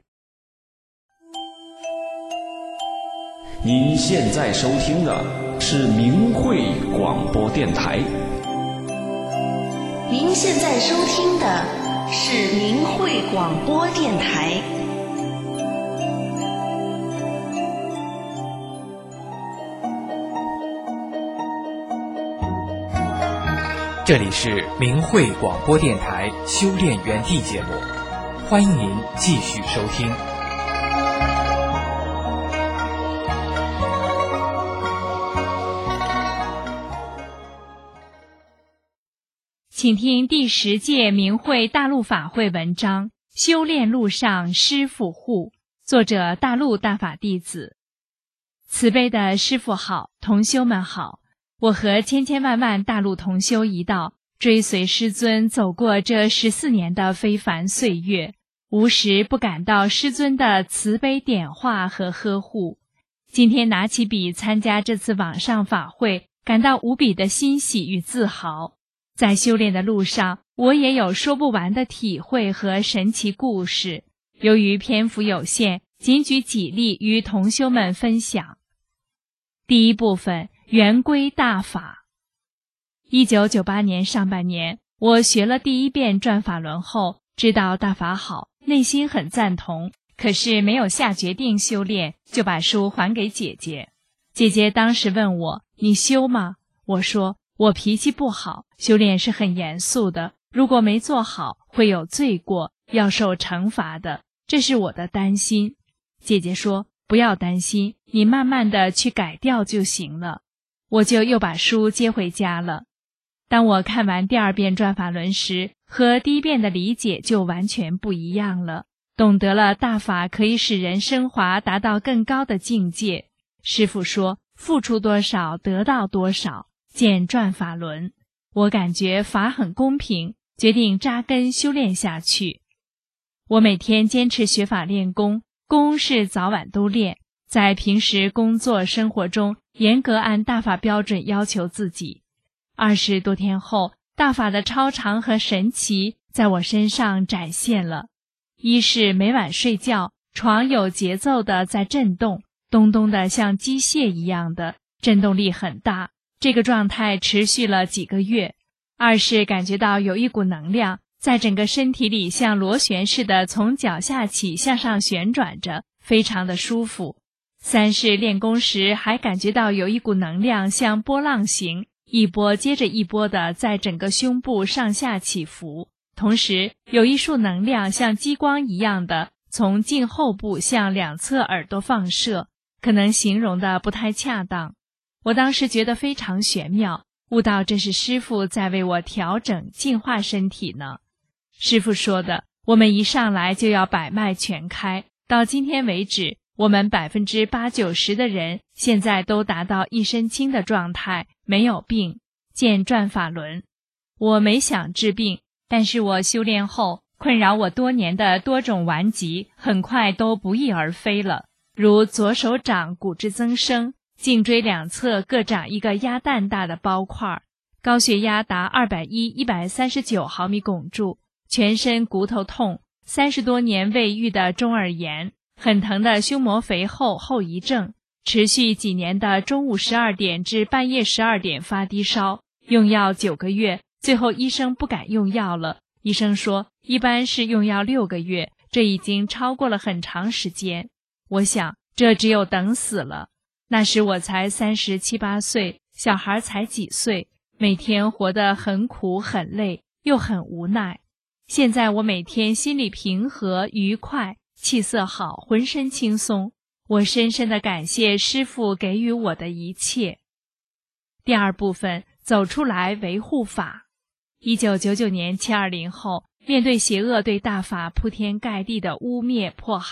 Speaker 1: 您现在收听的是明慧广播电台。
Speaker 3: 您现在收听的是明慧广播电台。
Speaker 4: 这里是明慧广播电台修炼园地节目，欢迎您继续收听。
Speaker 6: 请听第十届明慧大陆法会文章《修炼路上师父护》，作者大陆大法弟子。慈悲的师父好，同修们好，我和千千万万大陆同修一道，追随师尊走过这十四年的非凡岁月，无时不感到师尊的慈悲点化和呵护。今天拿起笔参加这次网上法会，感到无比的欣喜与自豪。在修炼的路上，我也有说不完的体会和神奇故事。由于篇幅有限，仅举几例与同修们分享。第一部分，圆规大法。一九九八年上半年，我学了第一遍转法轮后，知道大法好，内心很赞同，可是没有下决定修炼，就把书还给姐姐。姐姐当时问我：“你修吗？”我说：“我脾气不好，修炼是很严肃的，如果没做好，会有罪过，要受惩罚的，这是我的担心。”姐姐说：“不要担心，你慢慢的去改掉就行了。”我就又把书接回家了。当我看完第二遍转法轮时，和第一遍的理解就完全不一样了，懂得了大法可以使人升华，达到更高的境界。师父说，付出多少，得到多少，见转法轮。我感觉法很公平，决定扎根修炼下去。我每天坚持学法练功，功是早晚都练，在平时工作生活中严格按大法标准要求自己。二十多天后，大法的超常和神奇在我身上展现了。一是每晚睡觉，床有节奏的在震动，咚咚的像机械一样的，震动力很大，这个状态持续了几个月。二是感觉到有一股能量在整个身体里像螺旋似的从脚下起向上旋转着，非常的舒服。三是练功时还感觉到有一股能量像波浪形，一波接着一波的在整个胸部上下起伏，同时有一束能量像激光一样的从颈后部向两侧耳朵放射，可能形容的不太恰当。我当时觉得非常玄妙，悟到这是师父在为我调整净化身体呢。师父说的，我们一上来就要百脉全开，到今天为止，我们百分之八九十的人现在都达到一身轻的状态，没有病，见转法轮。我没想治病，但是我修炼后，困扰我多年的多种顽疾很快都不翼而飞了，如左手掌骨质增生，颈椎两侧各长一个鸭蛋大的包块，高血压达二百一、一百三十九毫米汞柱，全身骨头痛，三十多年未愈的中耳炎，很疼的胸膜肥厚后遗症，持续几年的中午十二点至半夜十二点发低烧，用药九个月，最后医生不敢用药了。医生说，一般是用药六个月，这已经超过了很长时间。我想，这只有等死了。那时我才三十七八岁，小孩才几岁，每天活得很苦很累，又很无奈。现在我每天心里平和愉快，气色好，浑身轻松。我深深地感谢师父给予我的一切。第二部分，走出来维护法。一九九九年七二零后，面对邪恶对大法铺天盖地的污蔑迫害，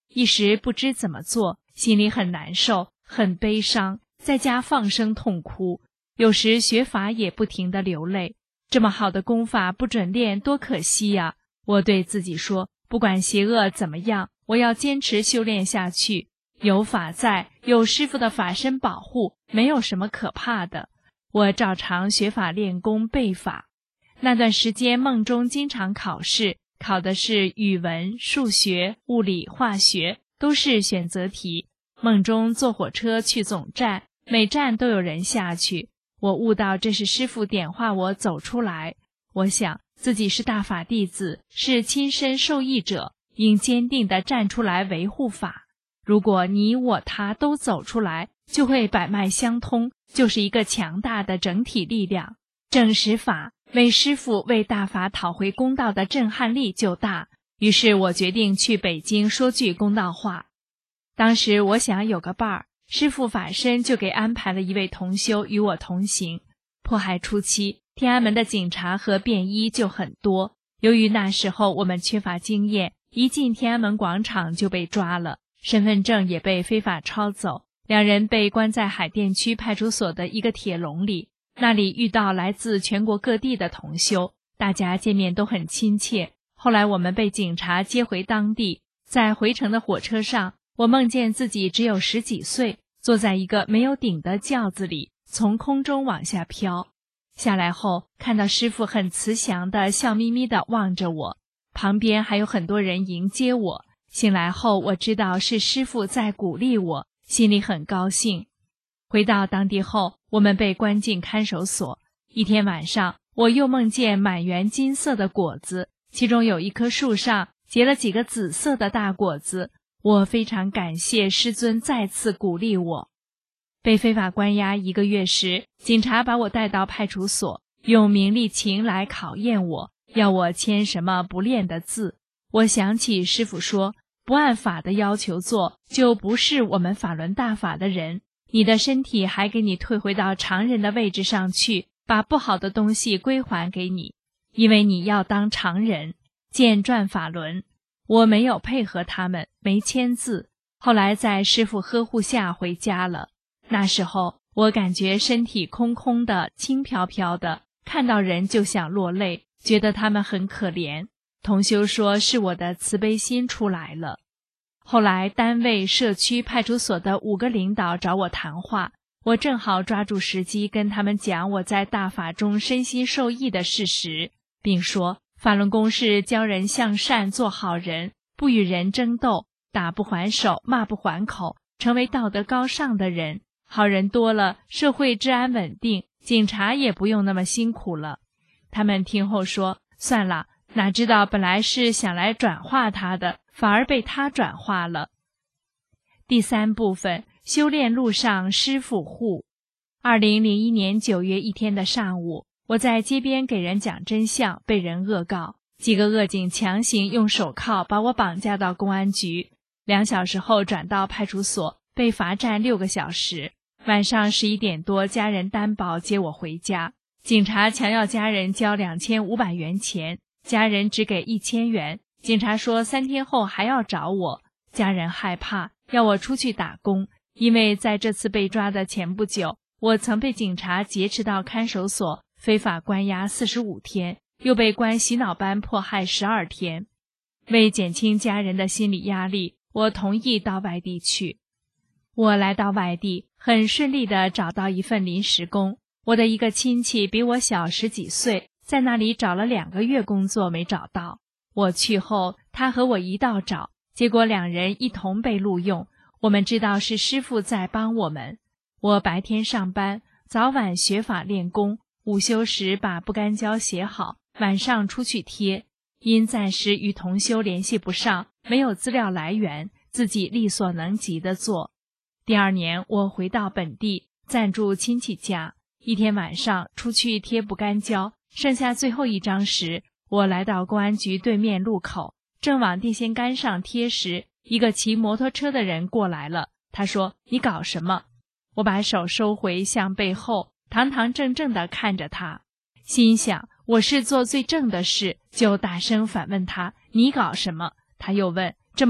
Speaker 6: 一时不知怎么做，心里很难受，很悲伤，在家放声痛哭，有时学法也不停地流泪。这么好的功法不准练，多可惜呀！我对自己说，不管邪恶怎么样，我要坚持修炼下去。有法在，有师父的法身保护，没有什么可怕的。我照常学法练功背法。那段时间梦中经常考试，考的是语文、数学、物理、化学，都是选择题。梦中坐火车去总站，每站都有人下去。我悟到这是师父点化我走出来。我想自己是大法弟子，是亲身受益者，应坚定地站出来维护法。如果你我他都走出来，就会百脉相通，就是一个强大的整体力量。正实法为师父为大法讨回公道的震撼力就大。于是我决定去北京说句公道话。当时我想有个伴儿，师父法身就给安排了一位同修与我同行。迫害初期，天安门的警察和便衣就很多。由于那时候我们缺乏经验，一进天安门广场就被抓了，身份证也被非法抄走。两人被关在海淀区派出所的一个铁笼里，那里遇到来自全国各地的同修，大家见面都很亲切。后来我们被警察接回当地，在回程的火车上，我梦见自己只有十几岁，坐在一个没有顶的轿子里，从空中往下飘。下来后，看到师父很慈祥地笑眯眯地望着我，旁边还有很多人迎接我。醒来后，我知道是师父在鼓励我，心里很高兴。回到当地后，我们被关进看守所。一天晚上，我又梦见满园金色的果子，其中有一棵树上结了几个紫色的大果子。我非常感谢师尊再次鼓励我。被非法关押一个月时，警察把我带到派出所，用名利情来考验我，要我签什么不练的字。我想起师父说，不按法的要求做，就不是我们法轮大法的人。你的身体还给你退回到常人的位置上去，把不好的东西归还给你，因为你要当常人，见转法轮。我没有配合他们，没签字。后来在师父呵护下回家了。那时候我感觉身体空空的，轻飘飘的，看到人就想落泪，觉得他们很可怜。同修说是我的慈悲心出来了。后来单位、社区、派出所的五个领导找我谈话，我正好抓住时机跟他们讲我在大法中身心受益的事实，并说法轮功是教人向善做好人，不与人争斗，打不还手，骂不还口，成为道德高尚的人。好人多了，社会治安稳定，警察也不用那么辛苦了。他们听后说，算了，哪知道本来是想来转化他的，反而被他转化了。第三部分，修炼路上师父护。二零零一年九月一天的上午，我在街边给人讲真相，被人恶告，几个恶警强行用手铐把我绑架到公安局，两小时后转到派出所，被罚站六个小时。晚上十一点多，家人担保接我回家，警察强要家人交两千五百元钱，家人只给一千元。警察说三天后还要找我，家人害怕，要我出去打工。因为在这次被抓的前不久，我曾被警察劫持到看守所，非法关押四十五天，又被关洗脑班迫害十二天。为减轻家人的心理压力，我同意到外地去。我来到外地，很顺利地找到一份临时工。我的一个亲戚比我小十几岁，在那里找了两个月工作没找到。我去后，他和我一道找，结果两人一同被录用。我们知道是师父在帮我们。我白天上班，早晚学法练功，午休时把不干胶写好，晚上出去贴。因暂时与同修联系不上，没有资料来源，自己力所能及地做。第二年我回到本地，暂住亲戚家。一天晚上出去贴不干胶，剩下最后一张时，我来到公安局对面路口，正往电线杆上贴时，一个骑摩托车的人过来了。他说：“你搞什么？”我把手收回向背后，堂堂正正地看着他，心想我是做最正的事，就大声反问他：“你搞什么？”他又问：“这么晚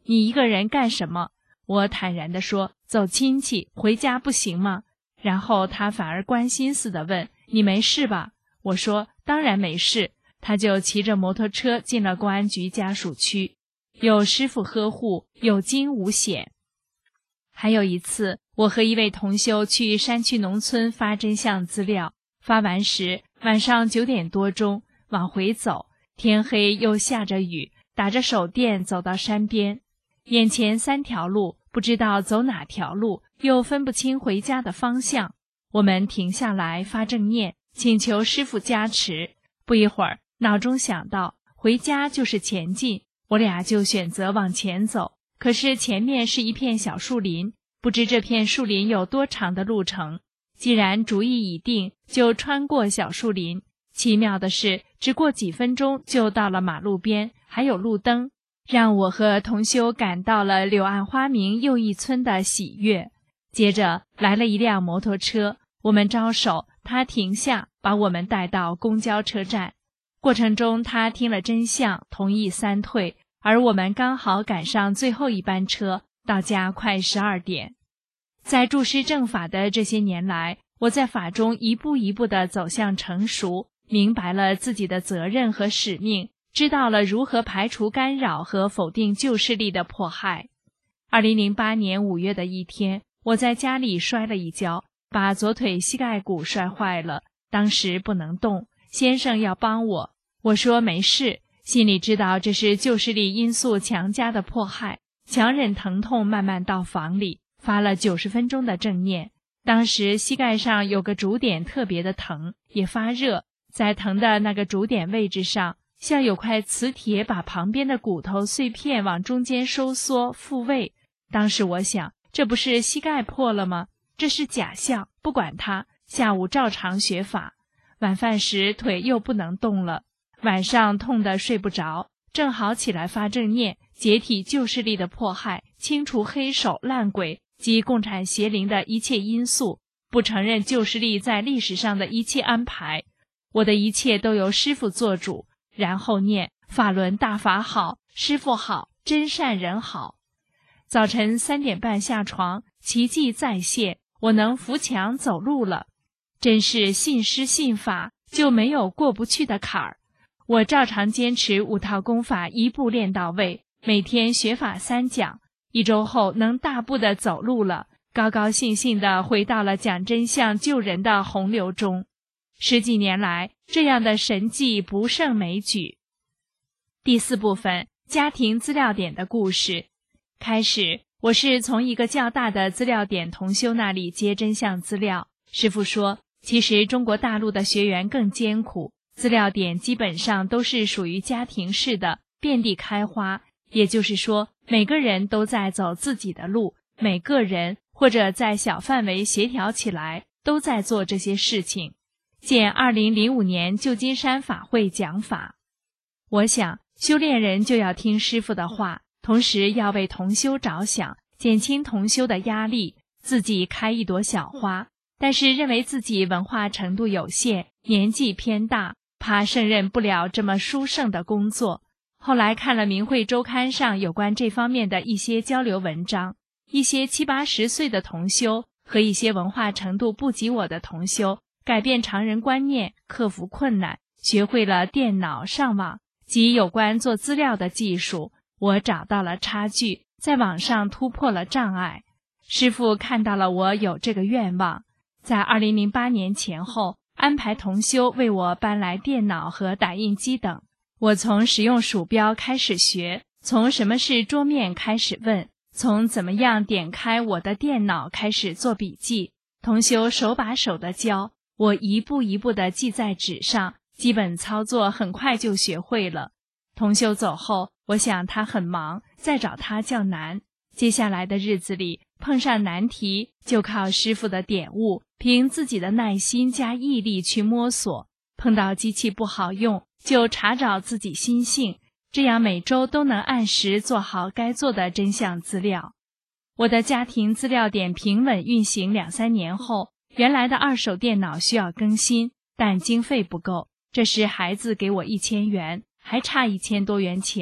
Speaker 6: 你一个人干什么？我坦然地说，走亲戚，回家不行吗？然后他反而关心似的问，你没事吧？我说，当然没事。他就骑着摩托车进了公安局家属区，有师傅呵护，有惊无险。还有一次，我和一位同修去山区农村发真相资料，发完时晚上九点多钟，往回走，天黑又下着雨，打着手电走到山边，眼前三条路，不知道走哪条路，又分不清回家的方向。我们停下来发正念，请求师父加持。不一会儿，脑中想到回家就是前进，我俩就选择往前走。可是前面是一片小树林，不知这片树林有多长的路程。既然主意已定，就穿过小树林。奇妙的是，只过几分钟就到了马路边，还有路灯，让我和同修感到了柳暗花明又一村的喜悦。接着来了一辆摩托车，我们招手，他停下，把我们带到公交车站。过程中他听了真相，同意三退，而我们刚好赶上最后一班车，到家快十二点。在注师正法的这些年来，我在法中一步一步地走向成熟，明白了自己的责任和使命，知道了如何排除干扰和否定旧势力的迫害。二零零八年五月的一天，我在家里摔了一跤，把左腿膝盖骨摔坏了，当时不能动，先生要帮我，我说没事，心里知道这是旧势力因素强加的迫害，强忍疼痛慢慢到房里，发了九十分钟的正念。当时膝盖上有个主点特别的疼，也发热，在疼的那个主点位置上，像有块磁铁把旁边的骨头碎片往中间收缩复位。当时我想，这不是膝盖破了吗？这是假象，不管它，下午照常学法。晚饭时腿又不能动了，晚上痛得睡不着，正好起来发正念，解体旧势力的迫害，清除黑手烂鬼及共产邪灵的一切因素，不承认旧势力在历史上的一切安排。我的一切都由师父做主，然后念法轮大法好，师父好，真善人好。早晨三点半下床，奇迹再现，我能扶墙走路了。真是信师信法，就没有过不去的坎儿。我照常坚持五套功法，一步练到位，每天学法三讲。一周后能大步地走路了，高高兴兴地回到了讲真相救人的洪流中。十几年来，这样的神迹不胜枚举。第四部分，家庭资料点的故事。开始，我是从一个较大的资料点同修那里接真相资料。师父说，其实中国大陆的学员更艰苦，资料点基本上都是属于家庭式的，遍地开花。也就是说，每个人都在走自己的路，每个人或者在小范围协调起来，都在做这些事情。见二零零五年旧金山法会讲法。我想，修炼人就要听师父的话，同时要为同修着想，减轻同修的压力，自己开一朵小花。但是认为自己文化程度有限，年纪偏大，怕胜任不了这么殊胜的工作。后来看了明慧周刊上有关这方面的一些交流文章，一些七八十岁的同修和一些文化程度不及我的同修，改变常人观念，克服困难，学会了电脑上网及有关做资料的技术。我找到了差距，在网上突破了障碍。师父看到了我有这个愿望，在二零零八年前后安排同修为我搬来电脑和打印机等。我从使用鼠标开始学，从什么是桌面开始问，从怎么样点开我的电脑开始做笔记。同修手把手的教，我一步一步的记在纸上，基本操作很快就学会了。同修走后，我想他很忙，再找他较难。接下来的日子里，碰上难题就靠师父的点悟，凭自己的耐心加毅力去摸索。碰到机器不好用，就查找自己心性，这样每周都能按时做好该做的真相资料。我的家庭资料点平稳运行两三年后，原来的二手电脑需要更新，但经费不够。这时孩子给我一千元，还差一千多元钱。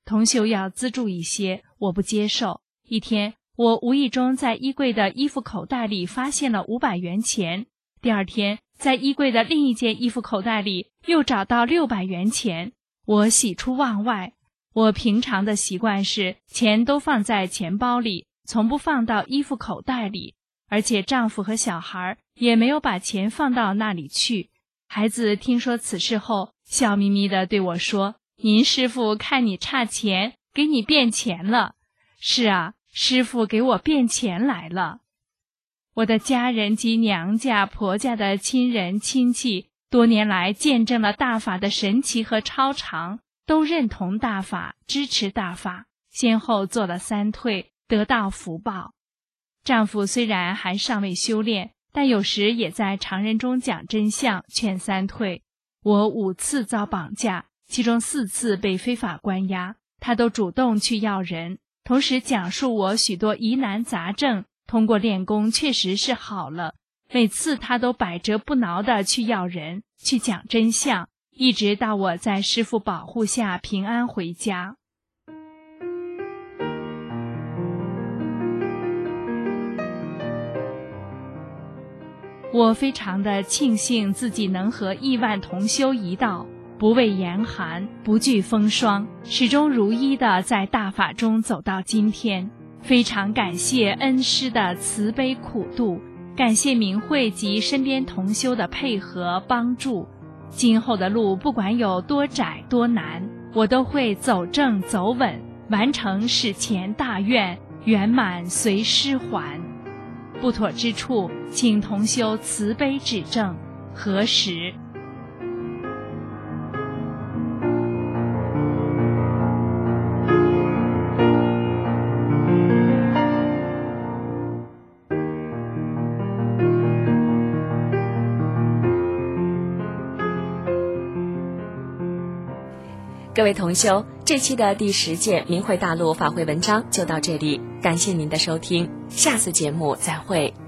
Speaker 6: 同修要资助一些，我不接受。一天，我无意中在衣柜的衣服口袋里发现了五百元钱，第二天，在衣柜的另一件衣服口袋里又找到六百元钱，我喜出望外。我平常的习惯是钱都放在钱包里，从不放到衣服口袋里，而且丈夫和小孩也没有把钱放到那里去。孩子听说此事后，笑眯眯地对我说：“您师傅看你差钱，给你变钱了。”是啊，师傅给我变钱来了。我的家人及娘家、婆家的亲人亲戚，多年来见证了大法的神奇和超常，都认同大法，支持大法，先后做了三退，得到福报。丈夫虽然还尚未修炼，但有时也在常人中讲真相，劝三退。我五次遭绑架，其中四次被非法关押，他都主动去要人，同时讲述我许多疑难杂症，通过练功确实是好了。每次他都百折不挠地去要人，去讲真相，一直到我在师父保护下平安回家。我非常的庆幸自己能和亿万同修一道，不畏严寒，不惧风霜，始终如一的在大法中走到今天。非常感谢恩师的慈悲苦度，感谢明慧及身边同修的配合帮助。今后的路不管有多窄多难，我都会走正走稳，完成史前大愿，圆满随师还。不妥之处，请同修慈悲指正，何时？
Speaker 2: 各位同修，这期的第十届明慧大陆法会文章就到这里，感谢您的收听，下次节目再会。